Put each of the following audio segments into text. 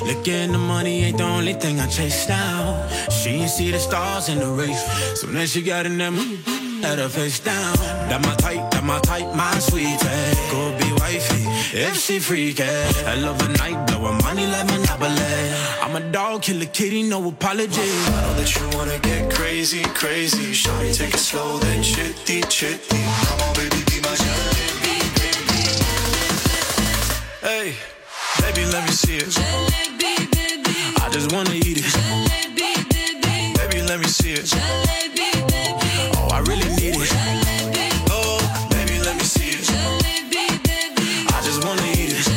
Looking, the money ain't the only thing I chase now. She ain't see the stars in the race. So then she got in that mood, had her face down. That my type, my sweetie. Go be wifey, if she freaky. I love a night, blowin' money like Monopoly. I'm a dog, kill a kitty, no apology. I know that you wanna get crazy, crazy. Shawty, take it slow, then chitty, chitty. Come on, baby, be my jalebi, baby. Hey, baby, let me see it. Jalebi, baby. I just wanna eat it. Jalebi, baby. Baby, let me see it. Jalebi, baby. Oh, I really need it. Jalebi. Oh, baby, let me see it. Jalebi, baby. I just wanna eat it.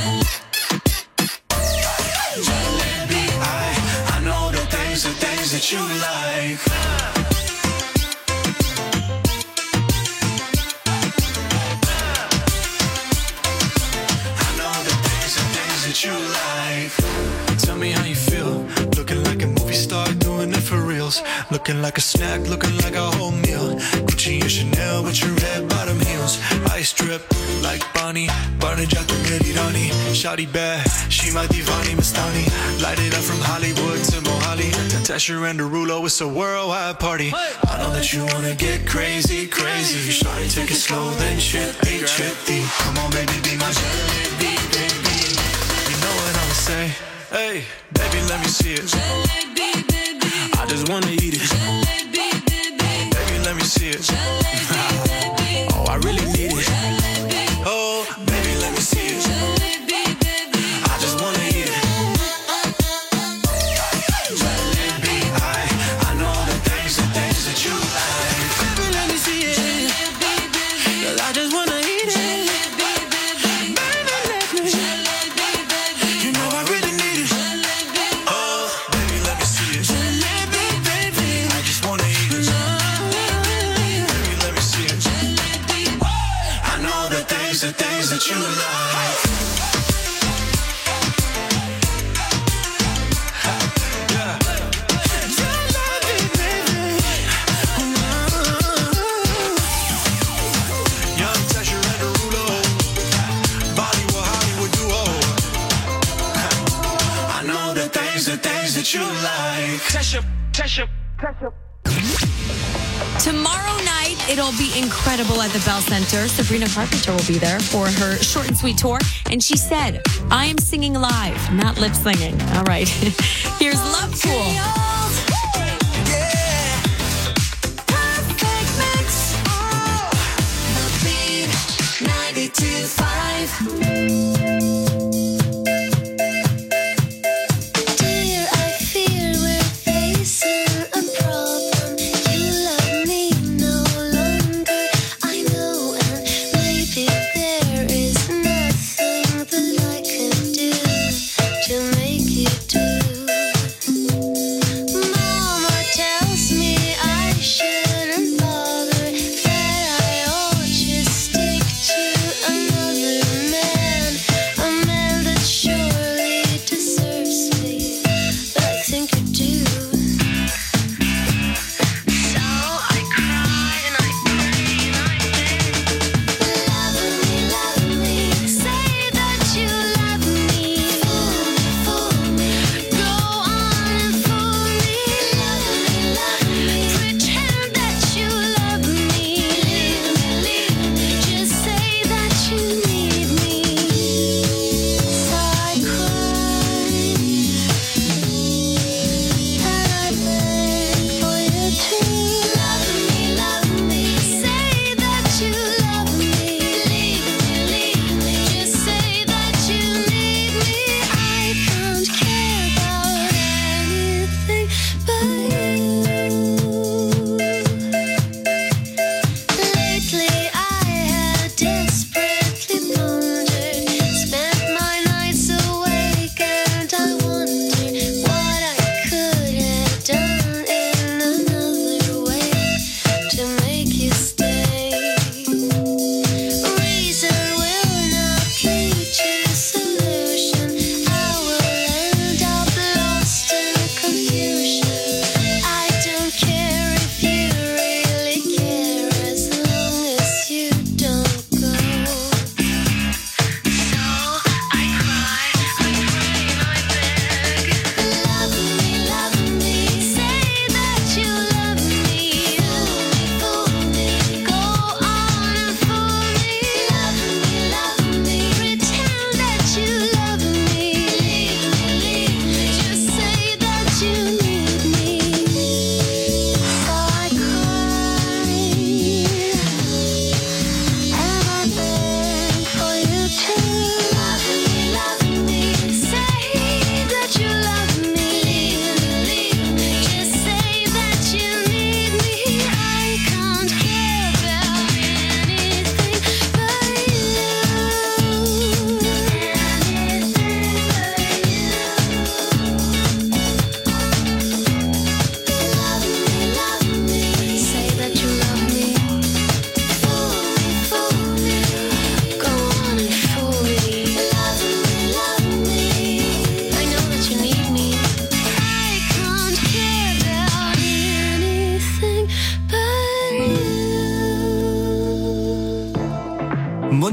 Jalebi, I know the things that you like. You like. Tell me how you feel. Looking like a movie star, doing it for reals. Looking like a snack, looking like a whole meal. Gucci and Chanel with your red bottom heels. Ice drip like Bonnie, Barney Jack the Merirani. Shawty bad, she my divani Mastani. Light it up from Hollywood to Mohali. Tasha and Derulo, it's a worldwide party. I know that you wanna get crazy, crazy. Shawty, take it slow, then chitty, chitty. Come on, baby, be my jalebi, baby. Say, hey, baby, let me see it. Jalebi, baby. I just wanna eat it. Jalebi, baby. Baby, let me see it. Jalebi, baby. Oh, I really need it. Jalebi. Oh, baby, let me see it. Jalebi, baby. I just wanna eat it. Jalebi, I know the things that you like. Baby, let me see it. Jalebi, baby. 'Cause I just wanna eat it. Jalebi, baby. Baby, let me. Jalebi, baby. You know I really need it. Jalebi. Oh, baby, let me see it. Jalebi, baby. I just wanna eat it. Baby, let me see it. Jalebi. I know the things that you like. You like. Tomorrow night, it'll be incredible at the Bell Center. Sabrina Carpenter will be there for her short and sweet tour. And she said, I am singing live, not lip singing. All right. Here's Love Pool. Perfect mix. The Beat 92.5.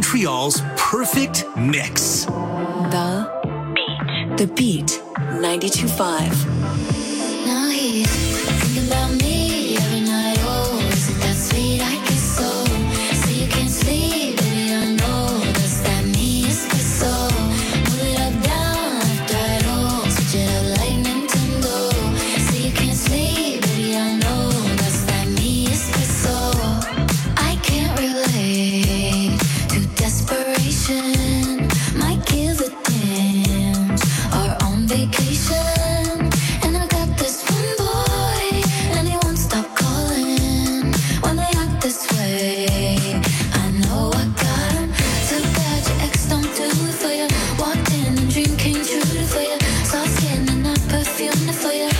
Montreal's perfect mix. The Beat 92.5. Now he's thinking about me every night. Oh, isn't that sweet? I guess so. So you can't sleep, baby. I know that's that me espresso. Move it up, down, left, right. Oh, switch it up like Nintendo. So you can't sleep, baby. I know that's that me espresso. I can't relate to desperation. Might give a damn. Are on vacation, and I got this one boy, and he won't stop calling when they act this way. I know I got him. Too bad your ex don't do it for you. Walked in and dream came true for you. Saw skin and I perfumed it for you.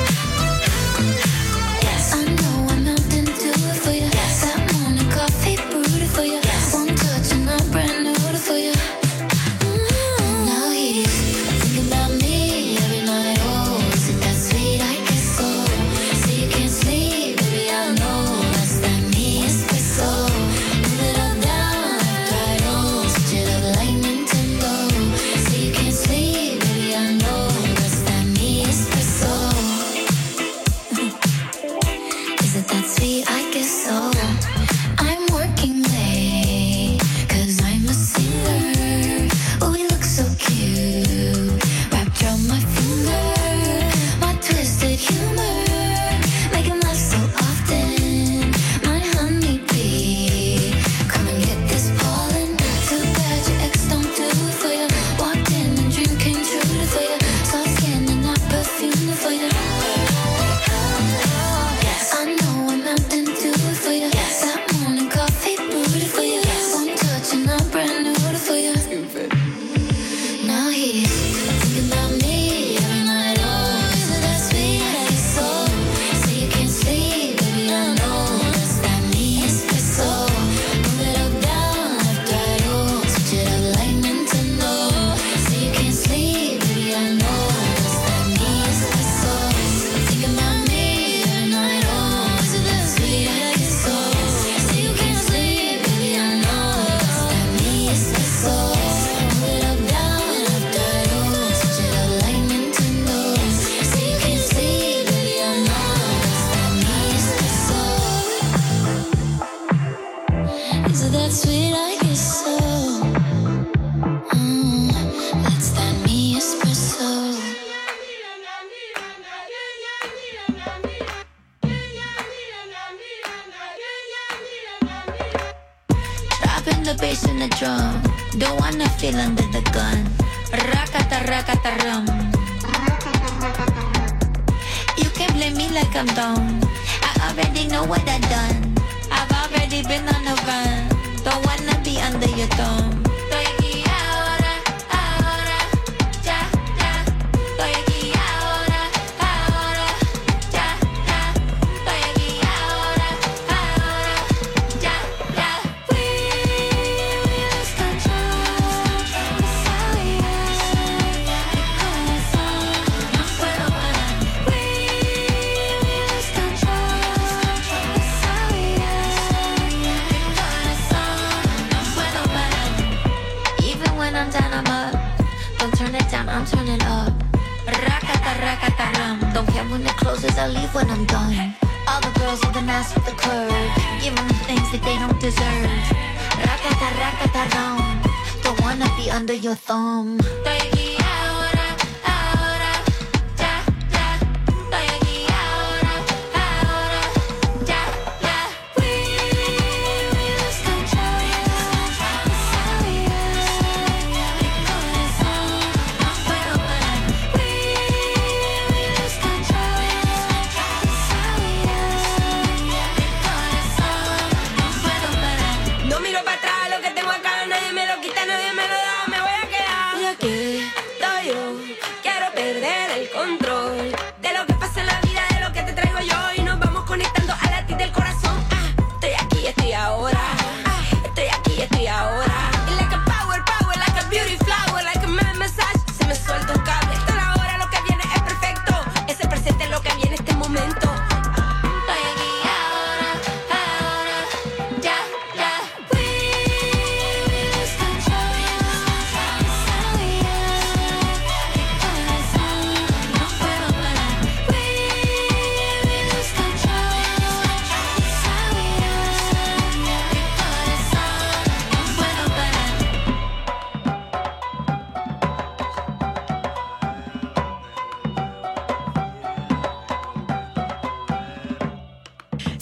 Yes, I know I'm Mountain Dew it for you. Yes, that morning coffee brewed it for you. Yes, one touch and I'm brand new it for you. Now he's thinking about me every night. Oh, is it that sweet? I guess so. So you can't sleep, baby. I know that's that me espresso. Move it up, down, left, right. Oh, switch it up like Nintendo. So you can't sleep, baby. I know that's that me espresso. Is it that sweet? I guess so. I'm working late, 'cause I'm a singer. Oh, we look so cute, wrapped around my finger. My twisted humor, make him laugh so often. My honeybee, come and get this pollen. Too bad your ex don't do it for you. Walked in and dream came true for you. Soft skin and I perfumed it for you. Yes, I know I'm Mountain Dew it for you. Yes, that morning coffee brewed it for you. Yes, one touch and I'm brand new it for you. Now he's thinking about me every night. Oh, is it that sweet? I guess so. So you can't sleep, baby. I know that's that me espresso. Move it up, down, left, right. Oh, switch it up like Nintendo. So you can't sleep, baby. I know that's that me espresso. Thinking about me every night. Oh, is it that sweet? I guess so. So you can't sleep, baby. I know that's that me espresso. Move it up, down, left, right. Oh, switch it up like Nintendo. So you can't sleep, baby. I know that's that me espresso. Is it that sweet? I guess so. That's that me espresso. Dropping the bass in the drum. Don't wanna feel under the gun. Rakata rakata rum. You can blame me like I'm dumb. I already know what I done. I've already been on the run. Don't wanna be under your thumb. Estoy aquí ahora, ahora, ya, ya. Estoy aquí ahora, ahora, ya, ya. Estoy aquí ahora, ahora, ya, ya. We lose control. It's how we are. Mi corazón no puedo parar. We lose control. It's how we are. Mi corazón no puedo parar. Even when I'm down, I'm up. Don't turn it down, I'm turning up. Rakata rakata rum. Don't care when it closes, I'll leave when I'm done. All the girls with the mask with the curve, give them the things that they don't deserve. Rakata rakata rum. Don't wanna be under your thumb. Estoy aquí ahora, ahora, ya, ya. Estoy aquí ahora, ahora, ya, ya. We lose control. It's how we are. Mi corazón no puedo parar. We lose control. It's how we are. Mi corazón no puedo parar. No miro para atrás, lo que tengo acá nadie me lo quita, nadie me lo da, me voy a quedar.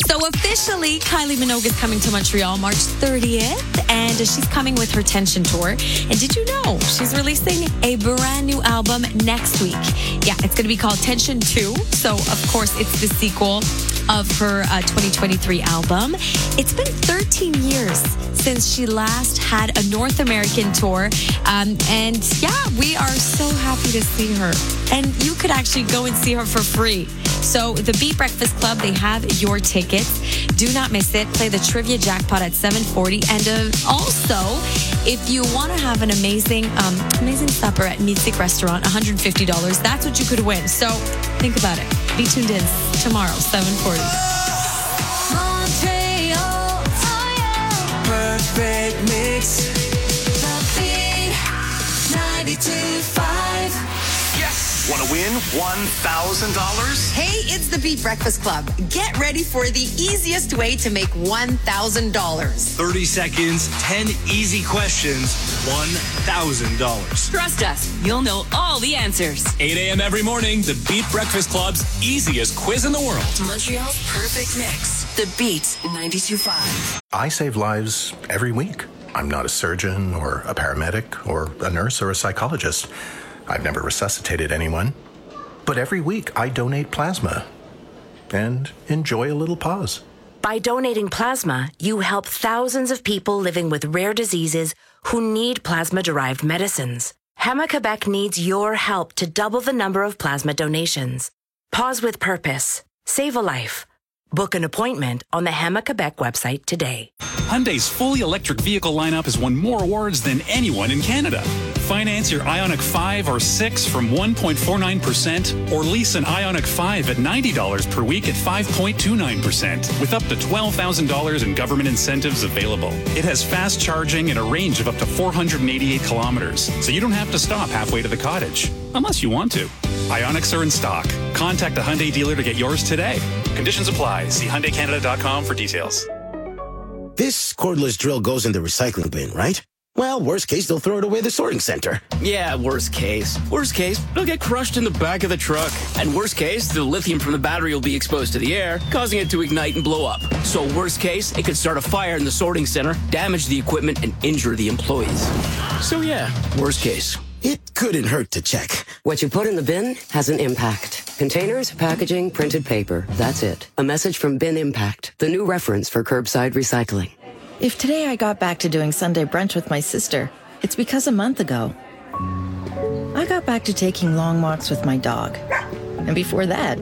So officially, Kylie Minogue is coming to Montreal March 30th, and she's coming with her Tension Tour. And did you know she's releasing a brand new album next week? Yeah, it's going to be called Tension 2. So, of course, it's the sequel of her 2023 album. It's been 13 years since she last had a North American tour. And yeah, we are so happy to see her. And you could actually go and see her for free. So the Beat Breakfast Club, they have your tickets. Do not miss it. Play the trivia jackpot at 7:40. And also, if you want to have an amazing supper at Meatsick Restaurant, $150, that's what you could win. So think about it. Be tuned in tomorrow, 7:40. Montreal, Perfect mix. the beat, 92.5. Yes. Want to win $1,000? Hey, it's the Beat Breakfast Club. Get ready for the easiest way to make $1,000. 30 seconds, 10 easy questions, $1,000. Trust us, you'll know all the answers. 8 a.m. every morning, the Beat Breakfast Club's easiest quiz in the world. Montreal's perfect mix. The Beat 92.5. I save lives every week. I'm not a surgeon or a paramedic or a nurse or a psychologist. I've never resuscitated anyone. But every week I donate plasma and enjoy a little pause. By donating plasma, you help thousands of people living with rare diseases who need plasma-derived medicines. Hema Quebec needs your help to double the number of plasma donations. Pause with purpose. Save a life. Book an appointment on the Hema Quebec website today. Hyundai's fully electric vehicle lineup has won more awards than anyone in Canada. Finance your Ioniq 5 or 6 from 1.49% or lease an Ioniq 5 at $90 per week at 5.29% with up to $12,000 in government incentives available. It has fast charging and a range of up to 488 kilometers, so you don't have to stop halfway to the cottage, unless you want to. Ioniqs are in stock. Contact a Hyundai dealer to get yours today. Conditions apply. See HyundaiCanada.com for details. This cordless drill goes in the recycling bin, right? Well, worst case, they'll throw it away the sorting center. Yeah, worst case. Worst case, it'll get crushed in the back of the truck. And worst case, the lithium from the battery will be exposed to the air, causing it to ignite and blow up. So worst case, it could start a fire in the sorting center, damage the equipment, and injure the employees. So yeah, worst case. It couldn't hurt to check. What you put in the bin has an impact. Containers, packaging, printed paper. That's it. A message from Bin Impact, the new reference for curbside recycling. If today I got back to doing Sunday brunch with my sister, it's because a month ago, I got back to taking long walks with my dog. And before that,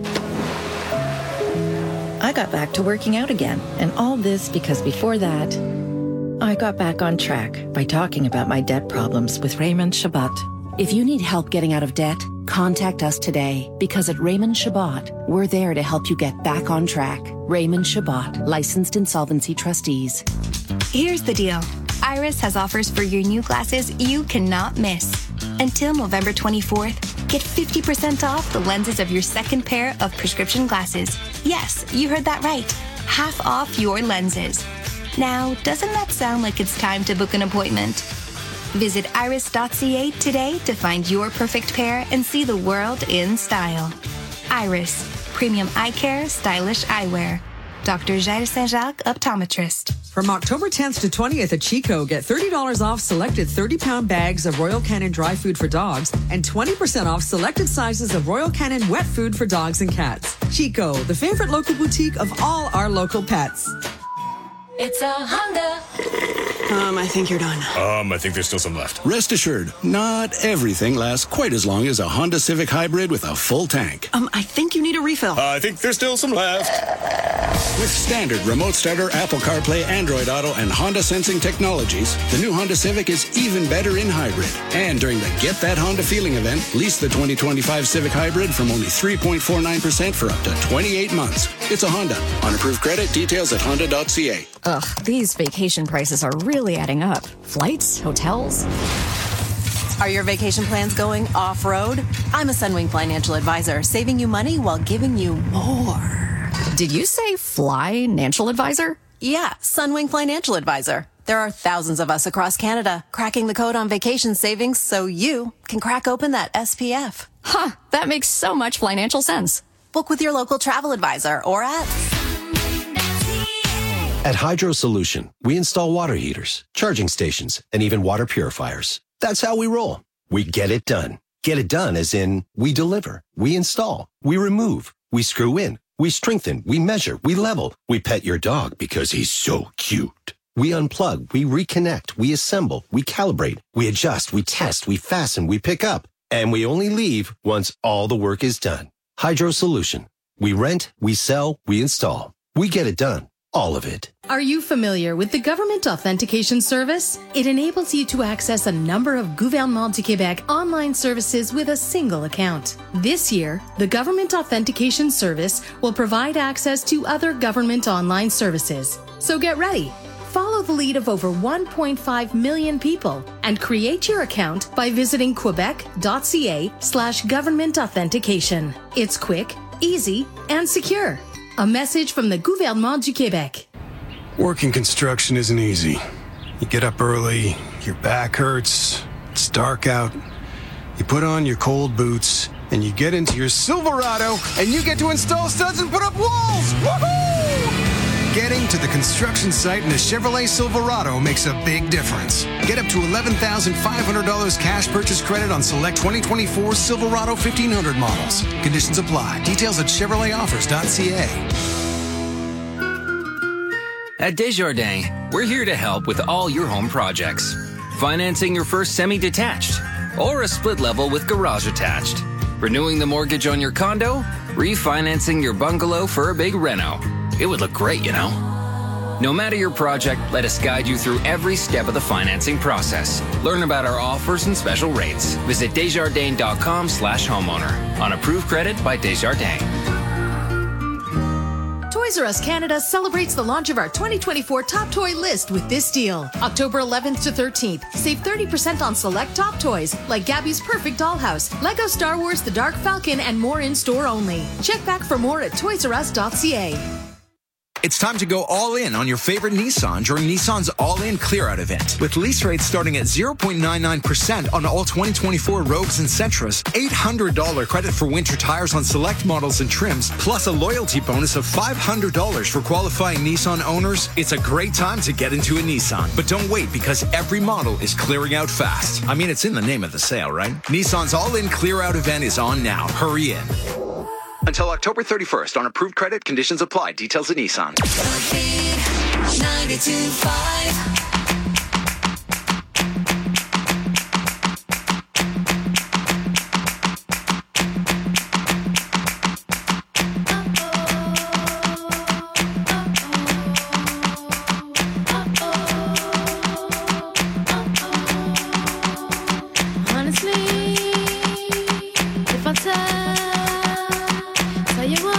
I got back to working out again. And all this because before that, I got back on track by talking about my debt problems with Raymond Chabot. If you need help getting out of debt, contact us today because at Raymond Chabot, we're there to help you get back on track. Raymond Chabot, licensed insolvency trustees. Here's the deal. Iris has offers for your new glasses you cannot miss. Until November 24th, get 50% off the lenses of your second pair of prescription glasses. Yes, you heard that right. Half off your lenses. Now, doesn't that sound like it's time to book an appointment? Visit iris.ca today to find your perfect pair and see the world in style. Iris, premium eye care, stylish eyewear. Dr. Jair Saint-Jacques, optometrist. From October 10th to 20th at Chico, get $30 off selected 30-pound bags of Royal Canin dry food for dogs and 20% off selected sizes of Royal Canin wet food for dogs and cats. Chico, the favorite local boutique of all our local pets. It's a Honda. I think you're done. I think there's still some left. Rest assured, not everything lasts quite as long as a Honda Civic Hybrid with a full tank. I think you need a refill. I think there's still some left. With standard remote starter, Apple CarPlay, Android Auto, and Honda sensing technologies, the new Honda Civic is even better in hybrid. And during the Get That Honda Feeling event, lease the 2025 Civic Hybrid from only 3.49% for up to 28 months. It's a Honda. On approved credit, details at honda.ca. Ugh, these vacation prices are really adding up. Flights, hotels. Are your vacation plans going off-road? I'm a Sunwing financial advisor, saving you money while giving you more. Did you say financial advisor? Yeah, Sunwing financial advisor. There are thousands of us across Canada cracking the code on vacation savings so you can crack open that SPF. Huh, that makes so much financial sense. Book with your local travel advisor or at At Hydro Solution, we install water heaters, charging stations, and even water purifiers. That's how we roll. We get it done. Get it done as in we deliver, we install, we remove, we screw in, we strengthen, we measure, we level, we pet your dog because he's so cute. We unplug, we reconnect, we assemble, we calibrate, we adjust, we test, we fasten, we pick up, and we only leave once all the work is done. Hydro Solution. We rent, we sell, we install. We get it done. All of it. Are you familiar with the Government Authentication Service? It enables you to access a number of Gouvernement du Québec online services with a single account. This year, the Government Authentication Service will provide access to other government online services. So get ready. Follow the lead of over 1.5 million people and create your account by visiting quebec.ca/government authentication. It's quick, easy, and secure. A message from the Gouvernement du Québec. Working construction isn't easy. You get up early, your back hurts, it's dark out. You put on your cold boots, and you get into your Silverado, and you get to install studs and put up walls! Woohoo! Getting to the construction site in a Chevrolet Silverado makes a big difference. Get up to $11,500 cash purchase credit on select 2024 Silverado 1500 models. Conditions apply. Details at ChevroletOffers.ca. At Desjardins, we're here to help with all your home projects. Financing your first semi-detached or a split level with garage attached. Renewing the mortgage on your condo, refinancing your bungalow for a big reno. It would look great, you know. No matter your project, let us guide you through every step of the financing process. Learn about our offers and special rates. Visit Desjardins.com/homeowner. On approved credit by Desjardins. Toys R Us Canada celebrates the launch of our 2024 top toy list with this deal. October 11th to 13th, save 30% on select top toys like Gabby's Perfect Dollhouse, Lego Star Wars The Dark Falcon, and more in-store only. Check back for more at toysrus.ca. It's time to go all in on your favorite Nissan during Nissan's all-in clear-out event. With lease rates starting at 0.99% on all 2024 Rogues and Sentras, $800 credit for winter tires on select models and trims, plus a loyalty bonus of $500 for qualifying Nissan owners. It's a great time to get into a Nissan. But don't wait, because every model is clearing out fast. I mean, it's in the name of the sale, right? Nissan's all-in clear-out event is on now. Hurry in. Until October 31st. On approved credit, conditions apply. Details at Nissan. 92.5.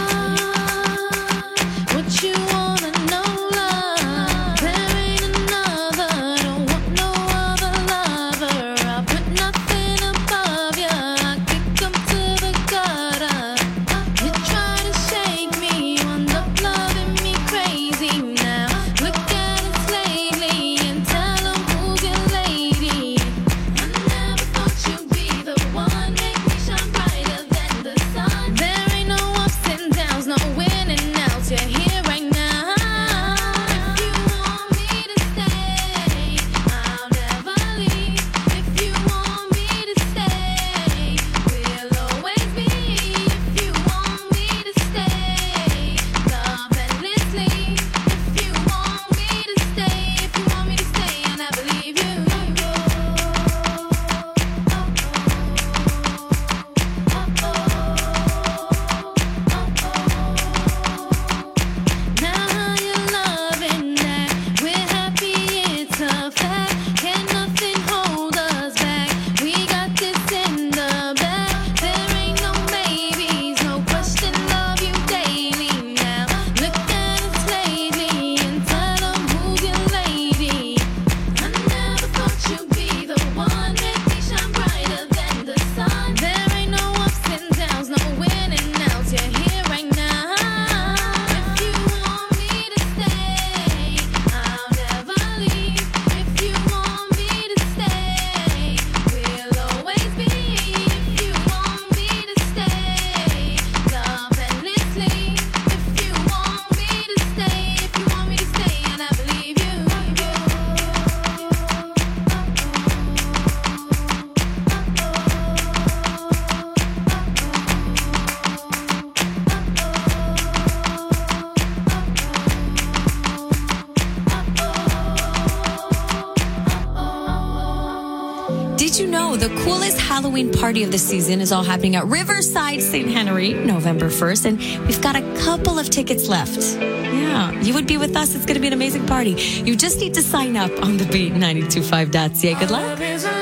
What you wanna know, love? There ain't enough. The coolest Halloween party of the season is all happening at Riverside St. Henry, November 1st, and we've got a couple of tickets left. Yeah, you would be with us. It's going to be an amazing party. You just need to sign up on thebeat925.ca. Good luck.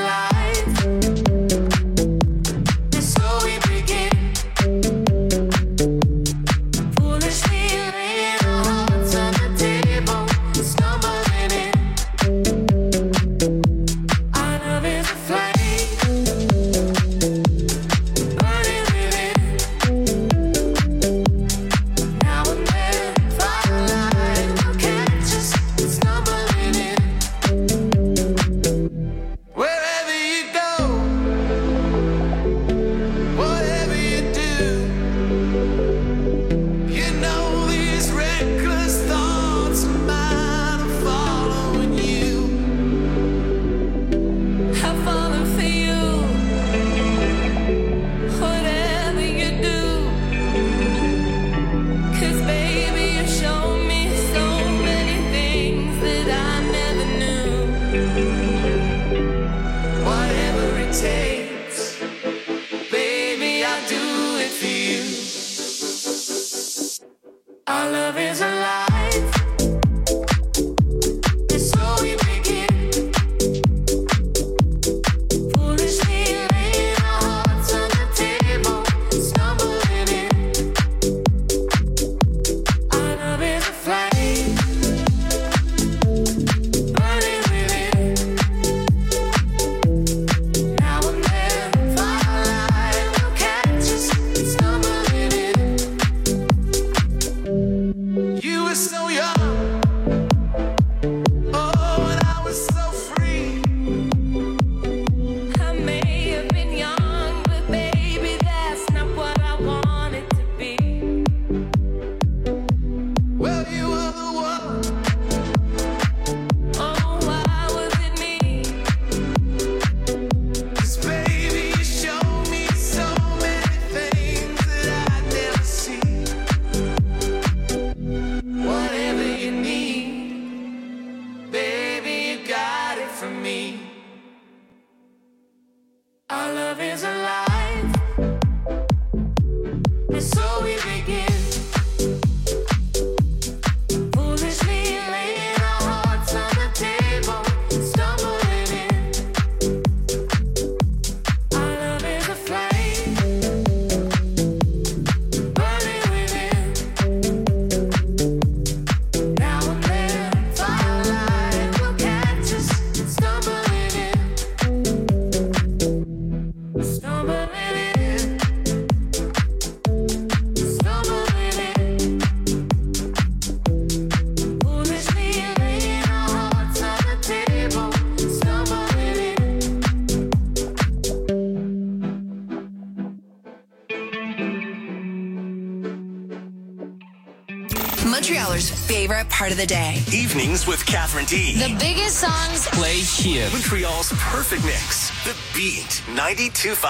Montrealers' favorite part of the day. Evenings with Catherine D. The biggest songs play here. Montreal's perfect mix. The Beat 92.5.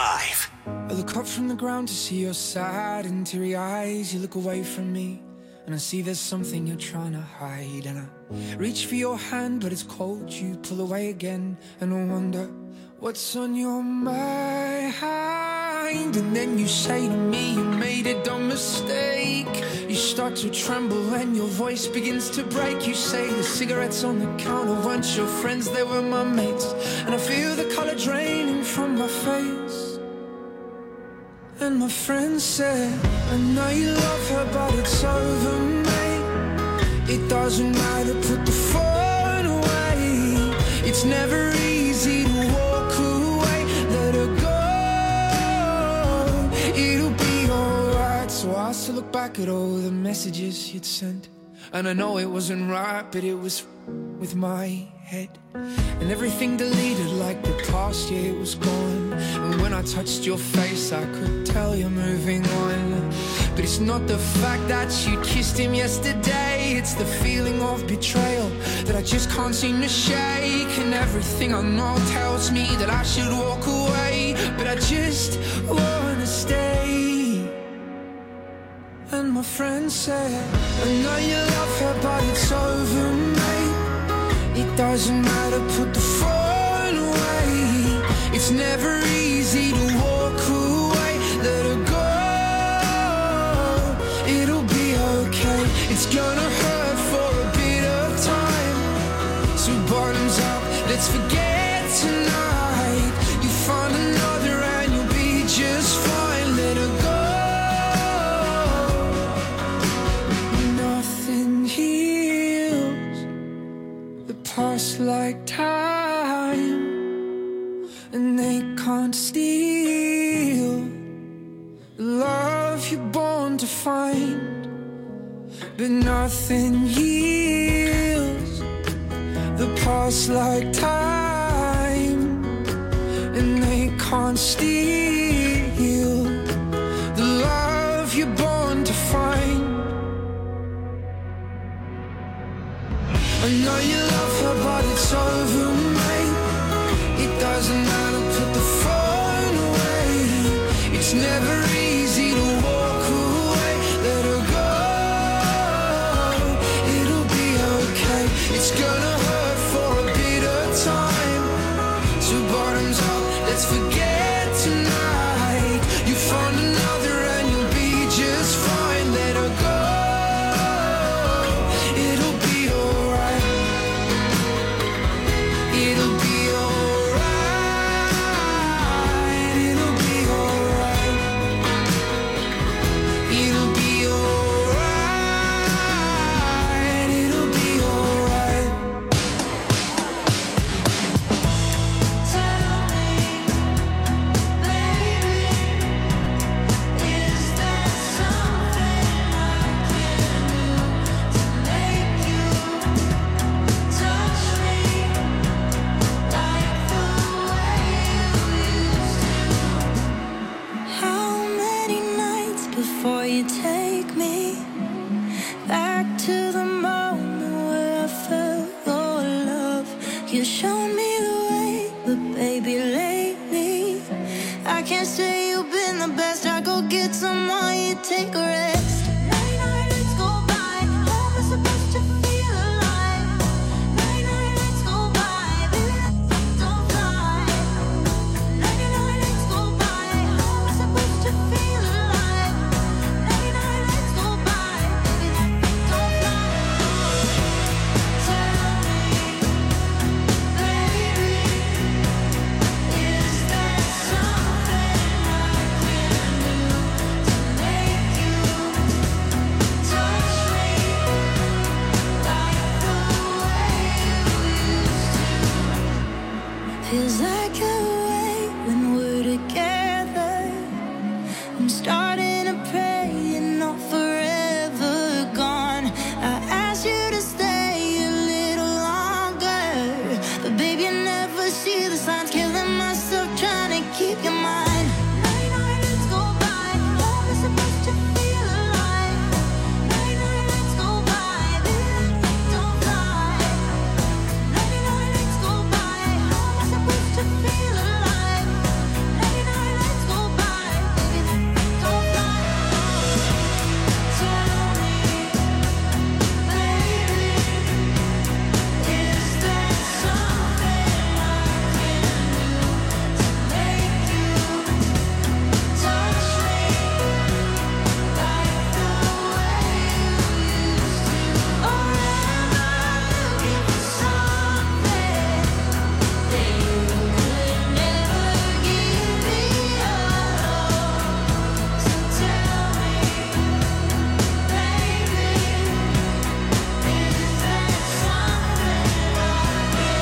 I look up from the ground to see your sad and teary eyes. You look away from me and I see there's something you're trying to hide. And I reach for your hand but it's cold. You pull away again and I wonder what's on your mind. And then you say to me you made a dumb mistake. You start to tremble and your voice begins to break. You say the cigarettes on the counter weren't your friends, they were my mates. And I feel the color draining from my face. And my friend said, I know you love her but it's over, mate. It doesn't matter, put the phone away. It's never easy to walk away. Let her go, it'll be alright. So I still look back at all the messages you'd sent. And I know it wasn't right, but it was with my head. And everything deleted like the past year it was gone. And when I touched your face I could tell you're moving on. But it's not the fact that you kissed him yesterday. It's the feeling of betrayal that I just can't seem to shake. And everything I know tells me that I should walk away, but I just wanna stay. And my friend said, I know you love her but it's over, mate. It doesn't matter, put the phone away. It's never easy to walk away. Let her go, it'll be okay. It's gonna hurt for a bit of time. So bottoms up, let's forget tonight. You find another and you'll be just fine. Let her go. Nothing heals the past like time, and they can't steal the love you're born to find. But nothing heals the past like time, and they can't steal the love you're born to find. I know you love her, but it's over, mate. It doesn't matter, put the phone away. It's never easy to walk away. Let her go, it'll be okay. It's gonna hurt for a bit of time. So bottoms up, let's forget tonight. You find another and you'll be just fine. Let her go, it'll be alright. It'll be alright. It'll be alright. It'll be alright. It'll be alright. Tell me, baby, is there something I can do to make you touch me like the way you used to? How many nights before you take me back to the moment where I felt your love? You showed me the way, but baby, lately I can't say you've been the best. I go get someone, you take a rest. Night, night, let's go by. How am I supposed to feel alive? Night, night, let's go by. Baby, don't fly. Night, night, let's go by. How am I supposed to feel alive? Night, night, let's go by. Baby, don't fly. Tell me, baby, is there something I can do to make you touch me like the way you used to? Feels like a way when we're together. I'm starting to pray you're not forever gone. I asked you to stay a little longer, but baby, you never see the signs. Killing myself trying to keep your mind. Night, night, let's go by. How am I supposed to feel alive? Night, night, let's go by. Baby, don't fly. Night, night, let's go by. How am I supposed to feel alive? Night, night, let's go by. Baby, don't fly. Tell me, baby, is there something I can do to make you touch me like the way you used to? Or am I looking for something that you could never give me at all? So tell me, baby, is there something I can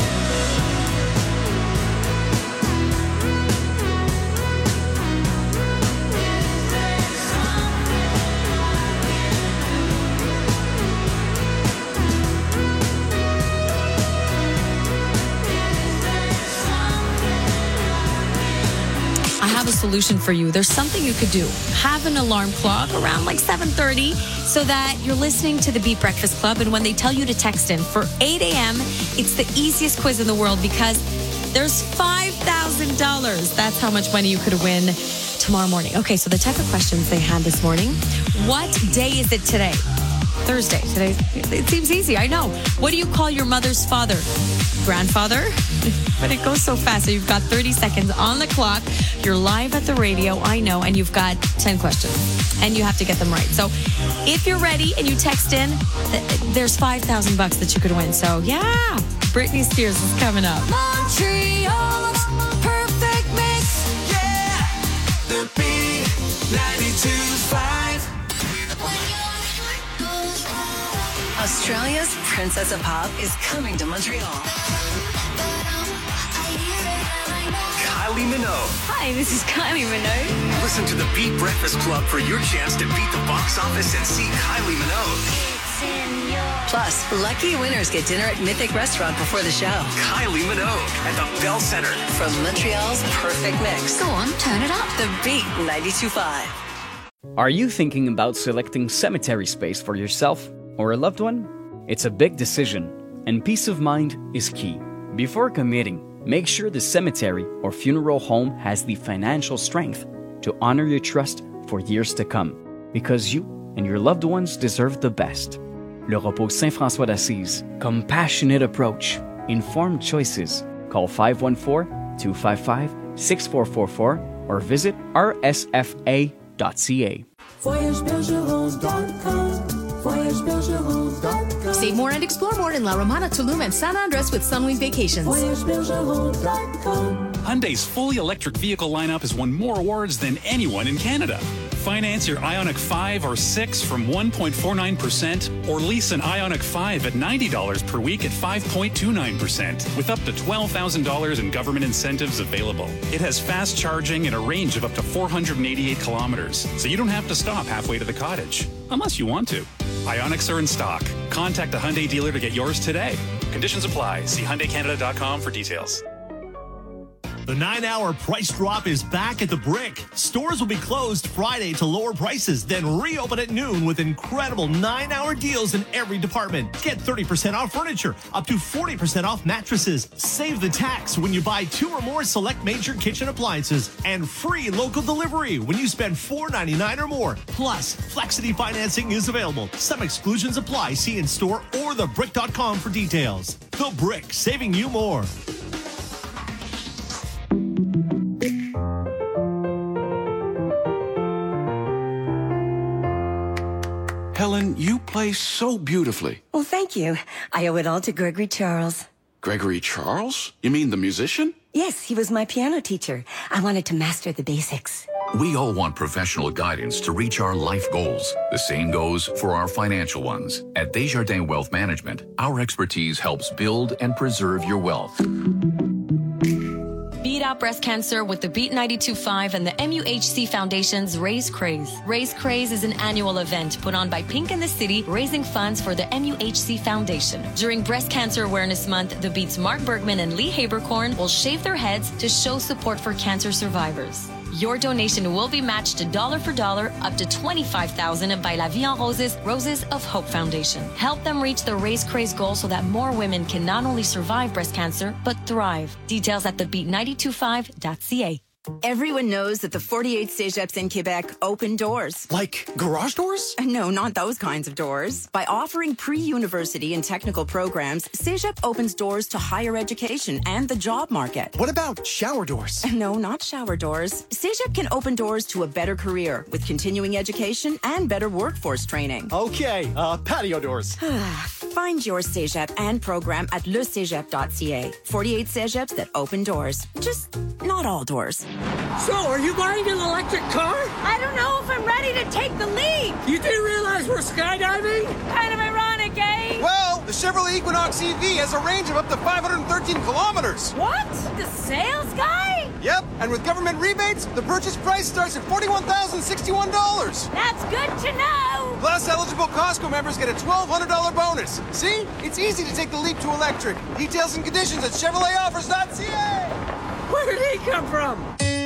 I have a solution for you. There's something you could do. Have an alarm clock around like 7:30 so that you're listening to the Beat Breakfast Club. And when they tell you to text in for 8 a.m., it's the easiest quiz in the world because there's $5,000. That's how much money you could win tomorrow morning. Okay, so the type of questions they had this morning. What day is it today? Thursday. Today, it seems easy. I know. What do you call your mother's father? Grandfather? But it goes so fast. So you've got 30 seconds on the clock. You're live at the radio, I know, and you've got 10 questions. And you have to get them right. So if you're ready and you text in, there's $5,000 that you could win. So yeah, Britney Spears is coming up. Montreal's perfect mix. Yeah, the beat 92.5. Australia's Princess of Pop is coming to Montreal. Kylie Minogue. Hi, this is Kylie Minogue. Listen to the Beat Breakfast Club for your chance to beat the box office and see Kylie Minogue. Plus, lucky winners get dinner at Mythic Restaurant before the show. Kylie Minogue at the Bell Center. From Montreal's perfect mix. Go on, turn it up. The Beat 92.5. Are you thinking about selecting cemetery space for yourself or a loved one? It's a big decision, and peace of mind is key. Before committing, make sure the cemetery or funeral home has the financial strength to honor your trust for years to come, because you and your loved ones deserve the best. Le Repos Saint-François d'Assise. Compassionate approach. Informed choices. Call 514-255-6444 or visit rsfa.ca. Save more and explore more in La Romana, Tulum, and San Andres with Sunwing Vacations. Hyundai's fully electric vehicle lineup has won more awards than anyone in Canada. Finance your Ioniq 5 or 6 from 1.49% or lease an Ioniq 5 at $90 per week at 5.29% with up to $12,000 in government incentives available. It has fast charging and a range of up to 488 kilometers, so you don't have to stop halfway to the cottage, unless you want to. Ioniqs are in stock. Contact a Hyundai dealer to get yours today. Conditions apply. See HyundaiCanada.com for details. The 9-hour price drop is back at the Brick. Stores will be closed Friday to lower prices, then reopen at noon with incredible 9-hour deals in every department. Get 30% off furniture, up to 40% off mattresses. Save the tax when you buy 2 or more select major kitchen appliances, and free local delivery when you spend $4.99 or more. Plus, Flexity financing is available. Some exclusions apply. See in store or thebrick.com for details. The Brick, saving you more. Helen, you play so beautifully. Well, thank you. I owe it all to Gregory Charles. Gregory Charles? You mean the musician? Yes, he was my piano teacher. I wanted to master the basics. We all want professional guidance to reach our life goals. The same goes for our financial ones. At Desjardins Wealth Management, our expertise helps build and preserve your wealth. Beat out breast cancer with the Beat 92.5 and the MUHC Foundation's Raise Craze. Raise Craze is an annual event put on by Pink in the City, raising funds for the MUHC Foundation. During Breast Cancer Awareness Month, the Beat's Mark Bergman and Lee Habercorn will shave their heads to show support for cancer survivors. Your donation will be matched dollar for dollar up to $25,000 by La Vie en Roses, Roses of Hope Foundation. Help them reach the Raise Craze goal so that more women can not only survive breast cancer, but thrive. Details at thebeat925.ca. Everyone knows that the 48 Cégeps in Quebec open doors. Like garage doors? No, not those kinds of doors. By offering pre-university and technical programs, Cégep opens doors to higher education and the job market. What about shower doors? No, not shower doors. Cégep can open doors to a better career with continuing education and better workforce training. Okay, patio doors. Find your Cégep and program at lecégep.ca. 48 Cégeps that open doors. Just not all doors. So, are you buying an electric car? I don't know if I'm ready to take the leap. You do realize we're skydiving? Kind of ironic, eh? Well, the Chevrolet Equinox EV has a range of up to 513 kilometers. What? The sales guy? Yep, and with government rebates, the purchase price starts at $41,061. That's good to know. Plus, eligible Costco members get a $1,200 bonus. See? It's easy to take the leap to electric. Details and conditions at ChevroletOffers.ca. Where did he come from?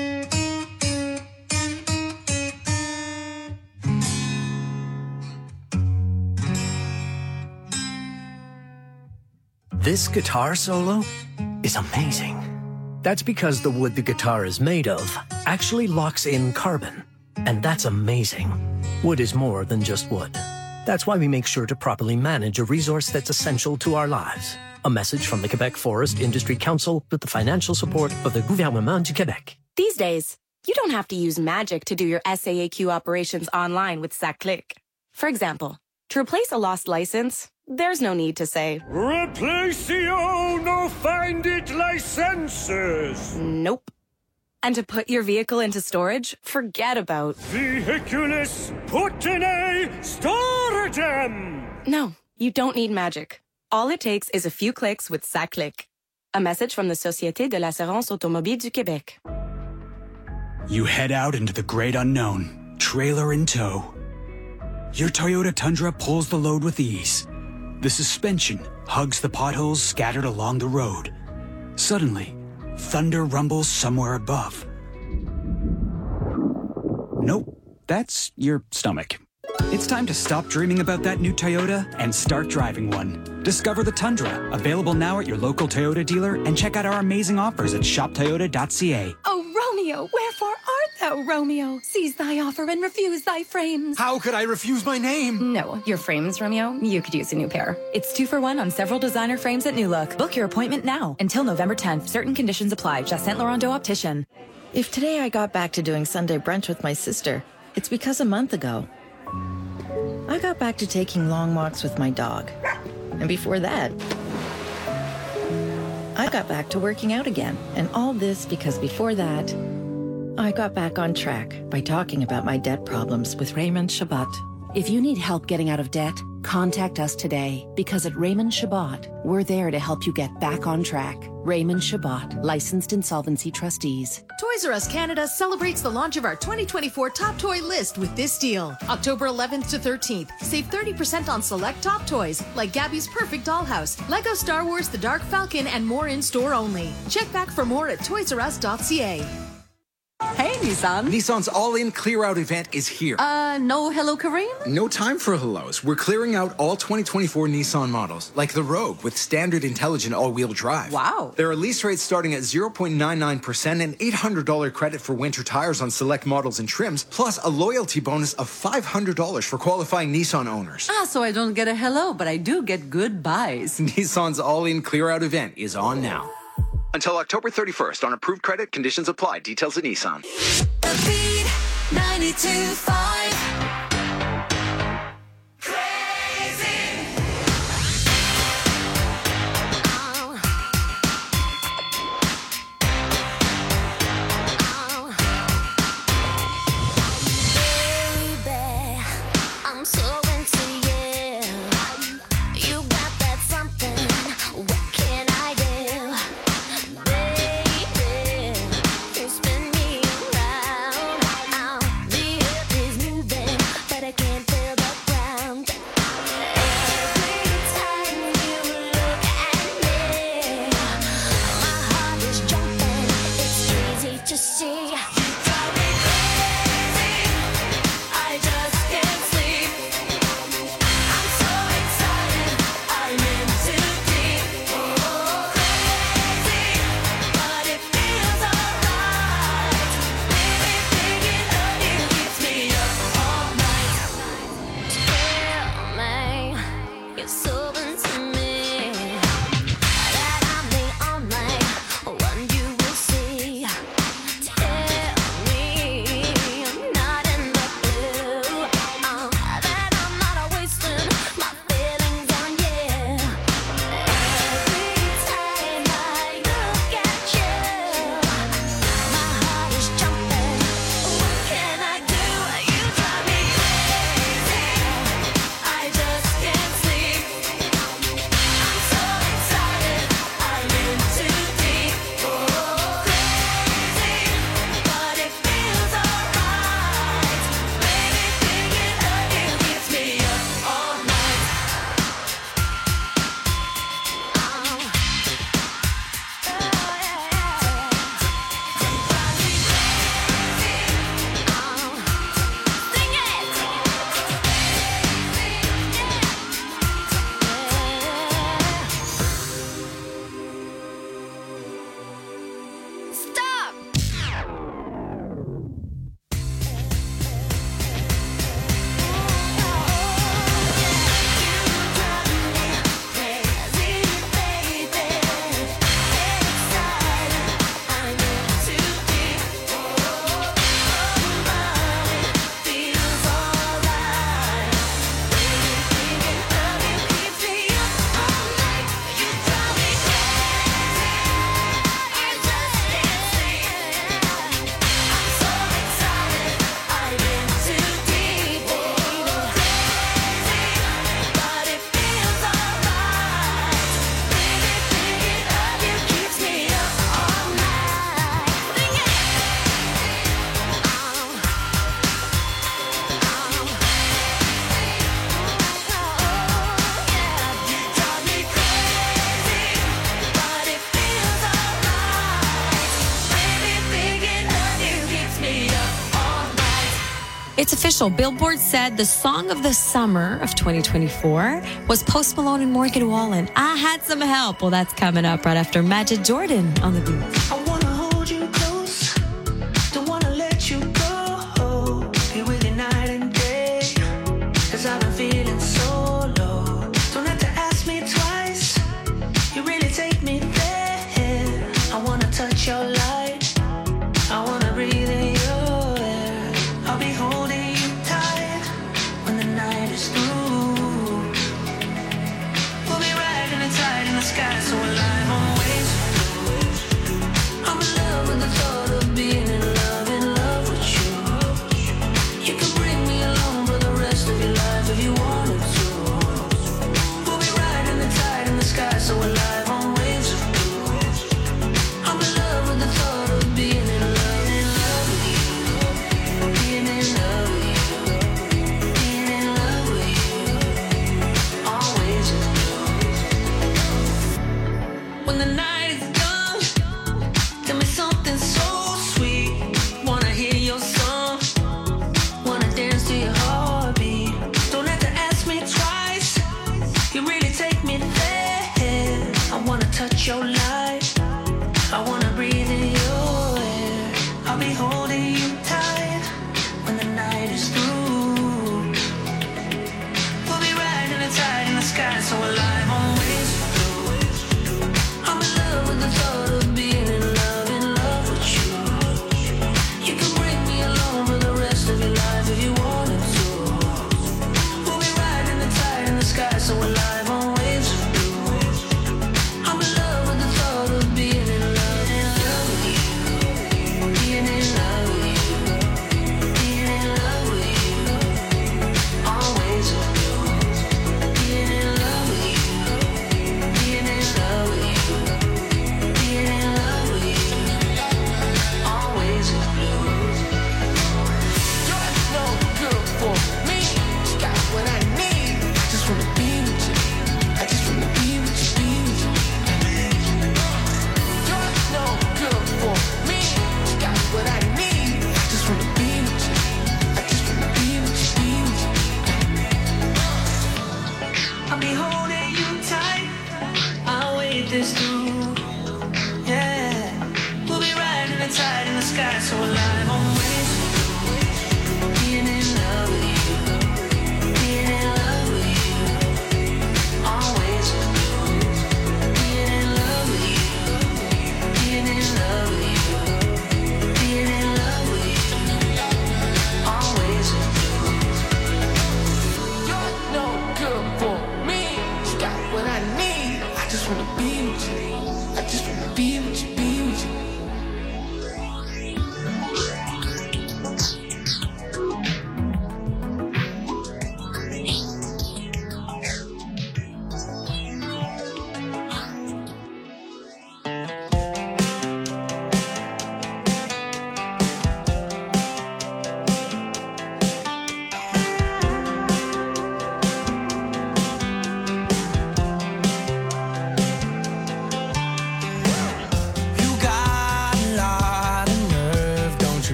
This guitar solo is amazing. That's because the wood the guitar is made of actually locks in carbon. And that's amazing. Wood is more than just wood. That's why we make sure to properly manage a resource that's essential to our lives. A message from the Quebec Forest Industry Council with the financial support of the Gouvernement du Québec. These days, you don't have to use magic to do your SAAQ operations online with SACLIC. For example, to replace a lost license, there's no need to say, Replacio no find it licenses. Nope. And to put your vehicle into storage, forget about Vehiculus putine storatem. No, you don't need magic. All it takes is a few clicks with SACLIC. A message from the Société de l'Assurance Automobile du Québec. You head out into the great unknown, trailer in tow. Your Toyota Tundra pulls the load with ease. The suspension hugs the potholes scattered along the road. Suddenly, thunder rumbles somewhere above. Nope, that's your stomach. It's time to stop dreaming about that new Toyota and start driving one. Discover the Tundra, available now at your local Toyota dealer, and check out our amazing offers at shoptoyota.ca. Oh, Romeo, wherefore art thou, Romeo? Seize thy offer and refuse thy frames. How could I refuse my name? No, your frames, Romeo. You could use a new pair. It's 2 for 1 on several designer frames at New Look. Book your appointment now. Until November 10th. Certain conditions apply. Just Saint Laurent Optician. If today I got back to doing Sunday brunch with my sister, it's because a month ago I got back to taking long walks with my dog. And before that, I got back to working out again. And all this because before that, I got back on track by talking about my debt problems with Raymond Chabot. If you need help getting out of debt, contact us today, because at Raymond Chabot, we're there to help you get back on track. Raymond Chabot, licensed insolvency trustees. Toys R Us Canada celebrates the launch of our 2024 top toy list with this deal. October 11th to 13th, save 30% on select top toys like Gabby's Perfect Dollhouse, Lego Star Wars The Dark Falcon, and more in store only. Check back for more at toysrus.ca. Hey, Nissan. Nissan's all-in clear-out event is here. No hello, Kareem? No time for hellos. We're clearing out all 2024 Nissan models, like the Rogue with standard intelligent all-wheel drive. Wow. There are lease rates starting at 0.99% and $800 credit for winter tires on select models and trims, plus a loyalty bonus of $500 for qualifying Nissan owners. So I don't get a hello, but I do get good buys. Nissan's all-in clear-out event is on now. Until October 31st on approved credit, conditions apply. Details at Nissan. The Beat 92.5. Spin me around. The earth is moving. It's official. Billboard said the song of the summer of 2024 was Post Malone and Morgan Wallen. I Had Some Help. Well, that's coming up right after Majid Jordan on the beat. I wanna hold you close, don't wanna let you go. Be with you night and day, 'cause I've been feeling so low. Don't have to ask me twice, you really take me there. I wanna touch your light, I wanna breathe in your air. I'll be holding you tight when the night is through. We'll be riding it tight in the sky, so alive on waves.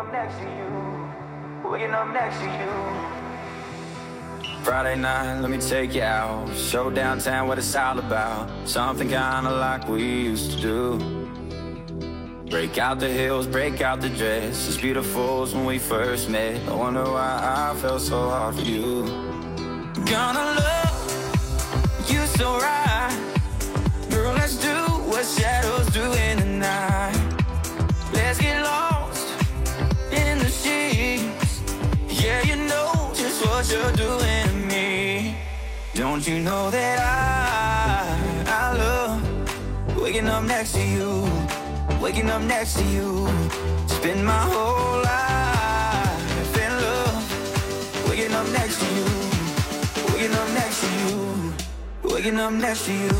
up next to you. Waking up next to you. Friday night, let me take you out. Show downtown what it's all about. Something kinda like we used to do. Break out the heels, break out the dress. As beautiful as when we first met. I wonder why I felt so hard for you. Gonna love you so right. Girl, let's do what shadows do in the night. Let's get lost in the sheets. Yeah, you know just what you're doing to me. Don't you know that I love waking up next to you, waking up next to you. Spend my whole life in love, waking up next to you, waking up next to you, waking up next to you.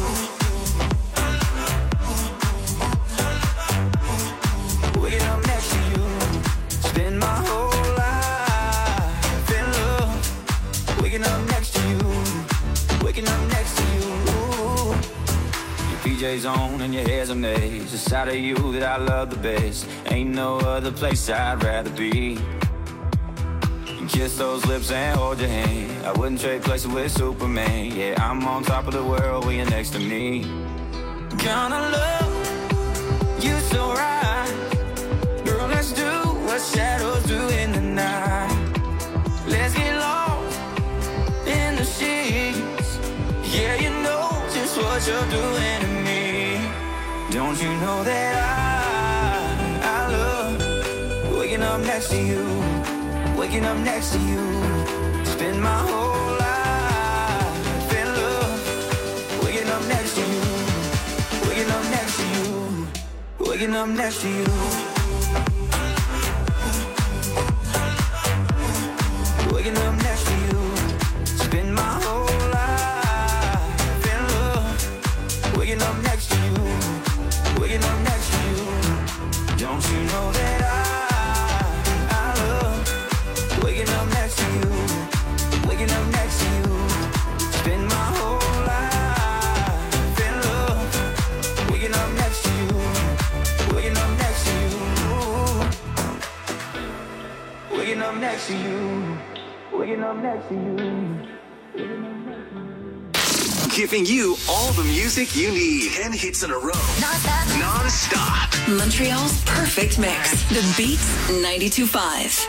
Waking up next to you, spend my whole life in love. Waking up next to you, waking up next to you. Your PJ's on and your hair's a maze. The side of you that I love the best. Ain't no other place I'd rather be. Kiss those lips and hold your hand. I wouldn't trade places with Superman. Yeah, I'm on top of the world when you're next to me. Gonna love you so right. Girl, let's do what shadows do in the night. Let's get lost in the sheets. Yeah, you know just what you're doing to me. Don't you know that I love waking up next to you, waking up next to you. Spend my whole life in love. Waking up next to you, waking up next to you, waking up next to you. Waking up next to you. Spend my whole life in love. Waking up next to you, waking up next to you. Don't you know that I love waking up next to you, waking up next to you. Spend my whole life in love. Waking up next to you, waking up next to you. Waking up next to you, waking up next to you. Giving you all the music you need. 10 hits in a row. Non-stop. Montreal's perfect mix. The Beats 92.5.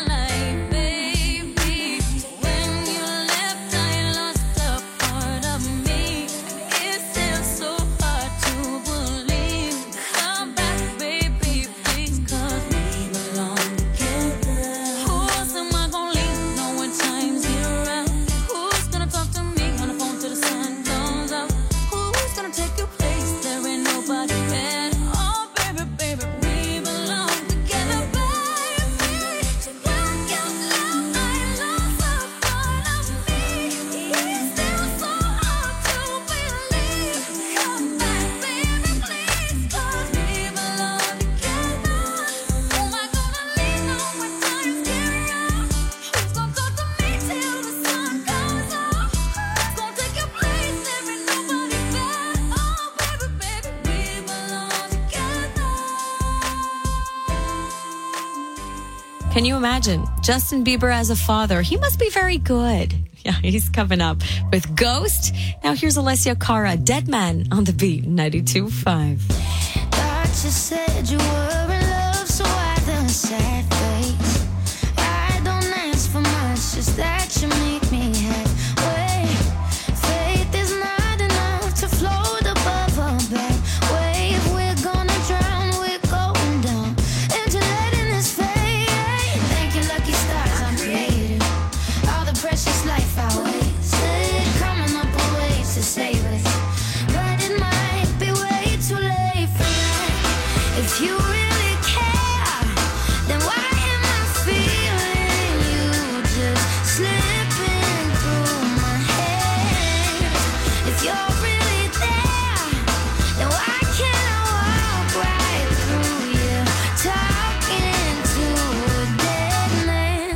Baby, when you left, I lost a part of me. Can you imagine? Justin Bieber as a father. He must be very good. Yeah, he's coming up with Ghost. Now here's Alessia Cara, Dead Man on the Beat, 92.5. Thought you said you were in love, so I done sad face. I don't ask for much, just that you make me halfway. Faith is not enough to float above a bad wave. We're gonna drown, we're going down into letting this fade. Thank you, lucky stars, I'm creative. All the precious life I wasted, coming up with ways to save it. But it might be way too late for that. If you really care, then why am I feeling you just slipping through my hands? If you're really there, then why can't I walk right through you, talking to a dead man?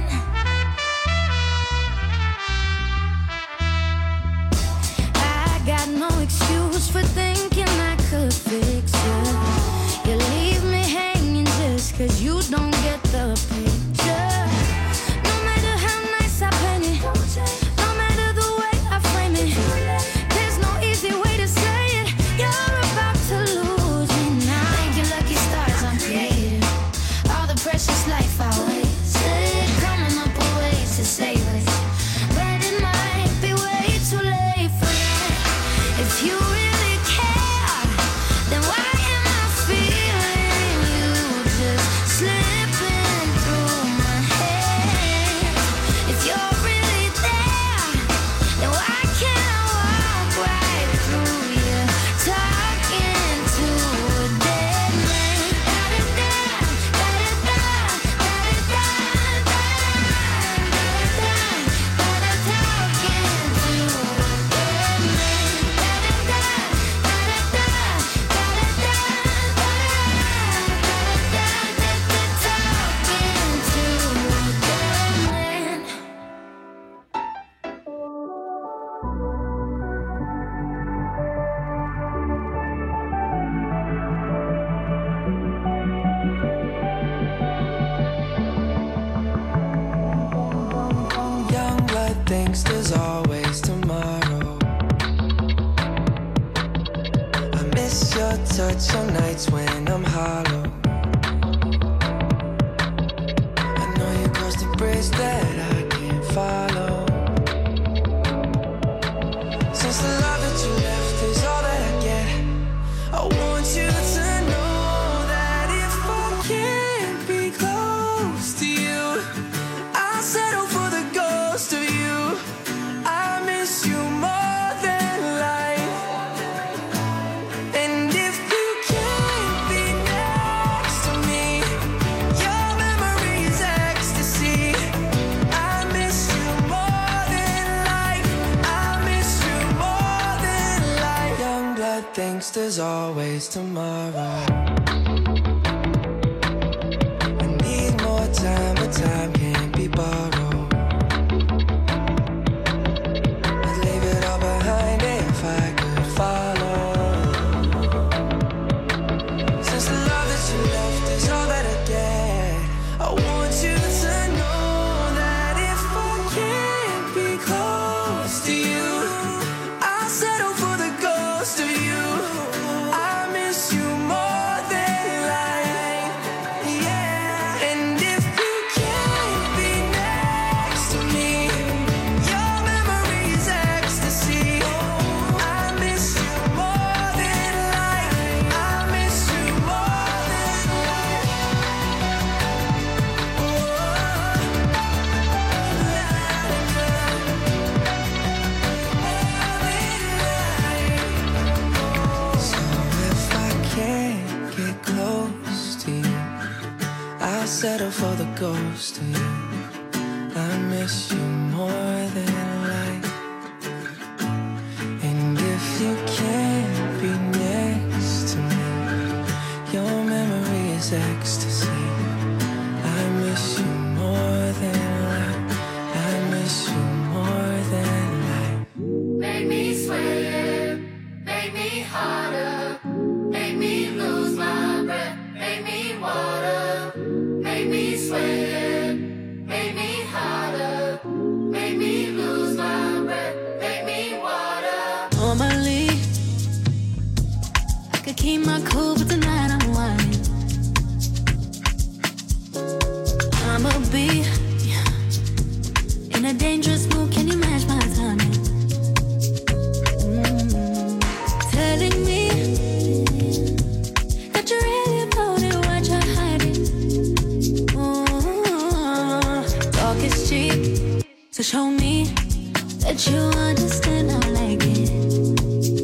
I got no excuse for thinking I could fix you. You leave me hanging just 'cause you don't get the picture. No matter how nice I paint it, no matter the way I frame it, there's no easy way to say it. You're about to lose me now. Thank you, lucky stars, I'm creative. All the precious life I wasted, coming up with ways to save it. But it might be way too late for that. If you really care, then why am I feeling you just slipping through my hands? If you're really there, then why can't I walk right through you, talking to a dead man? Young blood thinks there's always tomorrow. I miss your touch on nights when I'm hollow. I know you crossed the bridge that I can't follow. Since the love that you left is all that I get, I want you to know that if I can't be close to you, I'll settle for the ghost of you. I miss you more than life. And if you can't be next to me, your memory's ecstasy. I miss you more than life. I miss you more than life. Young blood thinks there's always tomorrow. I need more time, but time can't be borrowed. I'd leave it all behind if I could follow. Since the love that you left is all that I get, I want you to know that if I can't be close to you, I'll settle for the ghost of you. I miss you more than life. Yeah. And if you can't be next to me, your memory's ecstasy. I miss you more than life. I miss you more than life. So if I can't get close to you, I'll settle for the ghost of you. I miss you more than life. And if you can't be next to me, your memory is ecstasy. I miss you more than life. I miss you more than life. Make me sweat, make me harder, make me lose my breath, make me water, make me sweat, In a dangerous mood, can you match my timing? Telling me that you really about it, what you're hiding. Talk is cheap, so show me that you understand I like it.